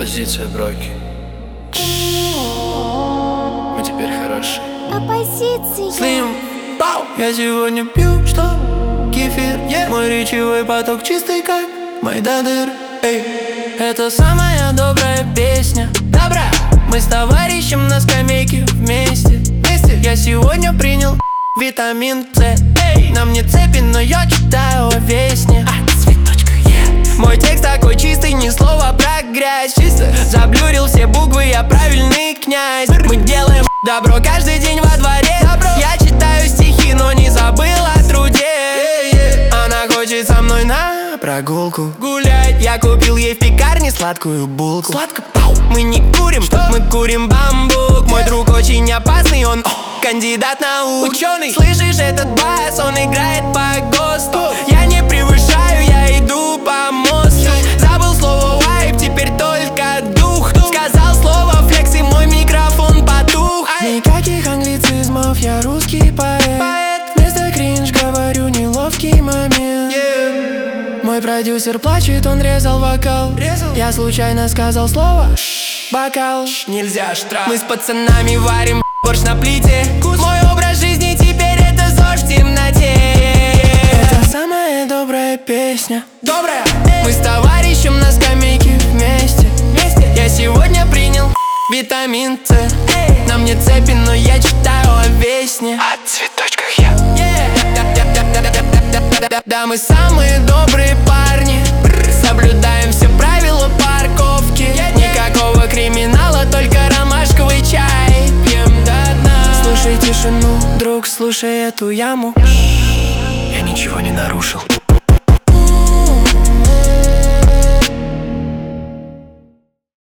Оппозиция браки. Мы теперь хороши. Оппозиция. Слим, я сегодня пью, что? Кефир, мой речевой поток чистый, как Майдадыр. Эй, это самая добрая песня. Добра. Мы с товарищем на скамейке вместе. Я сегодня принял витамин С. Эй, нам не цепи, но я читаю о весне. Мой текст такой чистый, ни слова про грязь. Заблюрил все буквы, я правильный князь. Мы делаем добро каждый день во дворе. Я читаю стихи, но не забыл о труде. Она хочет со мной на прогулку гулять. Я купил ей в пекарне сладкую булку. Мы не курим, мы курим бамбук. Мой друг очень опасный, он кандидат наук. Ученый, слышишь этот бас, он играет по ГОСТу. Я не превышаю, я иду по мосту. Забыл слово вайб, теперь только дух. Сказал слово флекс, и мой микрофон потух. Никаких англицизмов, я русский поэт. Вместо кринж говорю неловкий момент. Мой продюсер плачет, он резал вокал. Я случайно сказал слово бокал. Нельзя штраф. Мы с пацанами варим борщ на плите. Мой образ жизни теперь это ЗОЖ в темноте. Это самая добрая песня. Добрая. Мы с товарищем на скамейке вместе. Я сегодня принял витамин С. Нам не цепи, но я читаю о весне. О цветочках я. Да, мы самые добрые парни. Соблюдаем все правила парковки. Никакого криминала, только ромашковый чай. Пьем до дна. Слушай тишину, друг, слушай эту яму. Я ничего не нарушил.